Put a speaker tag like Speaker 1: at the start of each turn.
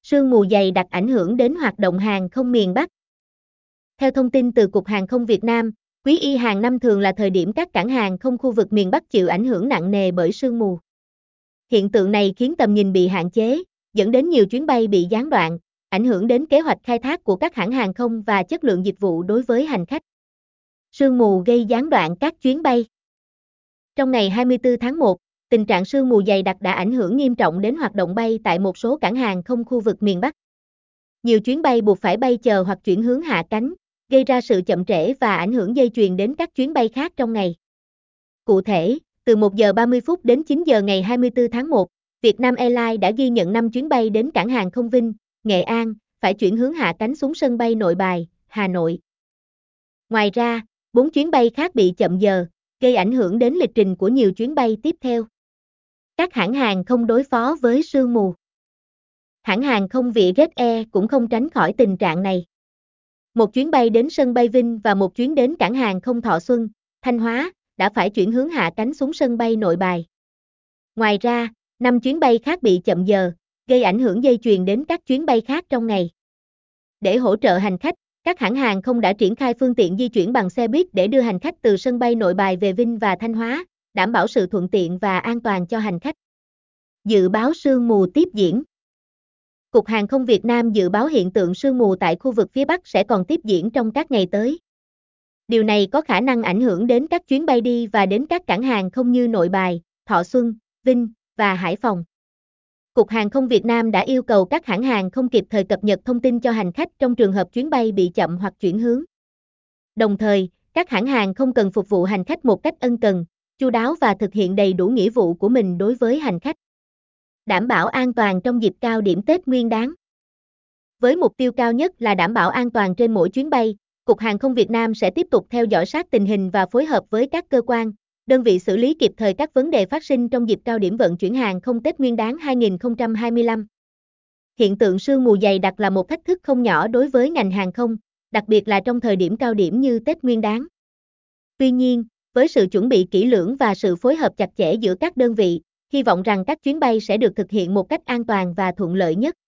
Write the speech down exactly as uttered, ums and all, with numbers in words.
Speaker 1: Sương mù dày đặc ảnh hưởng đến hoạt động hàng không miền Bắc. Theo thông tin từ Cục Hàng không Việt Nam, quý y hàng năm thường là thời điểm các cảng hàng không khu vực miền Bắc chịu ảnh hưởng nặng nề bởi sương mù. Hiện tượng này khiến tầm nhìn bị hạn chế, dẫn đến nhiều chuyến bay bị gián đoạn, ảnh hưởng đến kế hoạch khai thác của các hãng hàng không và chất lượng dịch vụ đối với hành khách. Sương mù gây gián đoạn các chuyến bay. Trong ngày hai mươi tư tháng một, tình trạng sương mù dày đặc đã ảnh hưởng nghiêm trọng đến hoạt động bay tại một số cảng hàng không khu vực miền Bắc. Nhiều chuyến bay buộc phải bay chờ hoặc chuyển hướng hạ cánh, gây ra sự chậm trễ và ảnh hưởng dây chuyền đến các chuyến bay khác trong ngày. Cụ thể, từ một giờ ba mươi phút đến chín giờ ngày hai mươi tư tháng một, Vietnam Airlines đã ghi nhận năm chuyến bay đến cảng hàng không Vinh, Nghệ An, phải chuyển hướng hạ cánh xuống sân bay Nội Bài, Hà Nội. Ngoài ra, bốn chuyến bay khác bị chậm giờ, gây ảnh hưởng đến lịch trình của nhiều chuyến bay tiếp theo. Các hãng hàng không đối phó với sương mù. Hãng hàng không Vietjet Air cũng không tránh khỏi tình trạng này. Một chuyến bay đến sân bay Vinh và một chuyến đến cảng hàng không Thọ Xuân, Thanh Hóa, đã phải chuyển hướng hạ cánh xuống sân bay Nội Bài. Ngoài ra, năm chuyến bay khác bị chậm giờ, gây ảnh hưởng dây chuyền đến các chuyến bay khác trong ngày. Để hỗ trợ hành khách, các hãng hàng không đã triển khai phương tiện di chuyển bằng xe buýt để đưa hành khách từ sân bay Nội Bài về Vinh và Thanh Hóa, đảm bảo sự thuận tiện và an toàn cho hành khách. Dự báo sương mù tiếp diễn. Cục Hàng không Việt Nam dự báo hiện tượng sương mù tại khu vực phía Bắc sẽ còn tiếp diễn trong các ngày tới. Điều này có khả năng ảnh hưởng đến các chuyến bay đi và đến các cảng hàng không như Nội Bài, Thọ Xuân, Vinh và Hải Phòng. Cục Hàng không Việt Nam đã yêu cầu các hãng hàng không kịp thời cập nhật thông tin cho hành khách trong trường hợp chuyến bay bị chậm hoặc chuyển hướng. Đồng thời, các hãng hàng không cần phục vụ hành khách một cách ân cần, chu đáo và thực hiện đầy đủ nghĩa vụ của mình đối với hành khách. Đảm bảo an toàn trong dịp cao điểm Tết Nguyên đán. Với mục tiêu cao nhất là đảm bảo an toàn trên mỗi chuyến bay, Cục Hàng không Việt Nam sẽ tiếp tục theo dõi sát tình hình và phối hợp với các cơ quan, đơn vị xử lý kịp thời các vấn đề phát sinh trong dịp cao điểm vận chuyển hàng không Tết Nguyên đán hai nghìn không trăm hai mươi lăm. Hiện tượng sương mù dày đặc là một thách thức không nhỏ đối với ngành hàng không, đặc biệt là trong thời điểm cao điểm như Tết Nguyên đán. Tuy nhiên, với sự chuẩn bị kỹ lưỡng và sự phối hợp chặt chẽ giữa các đơn vị, hy vọng rằng các chuyến bay sẽ được thực hiện một cách an toàn và thuận lợi nhất.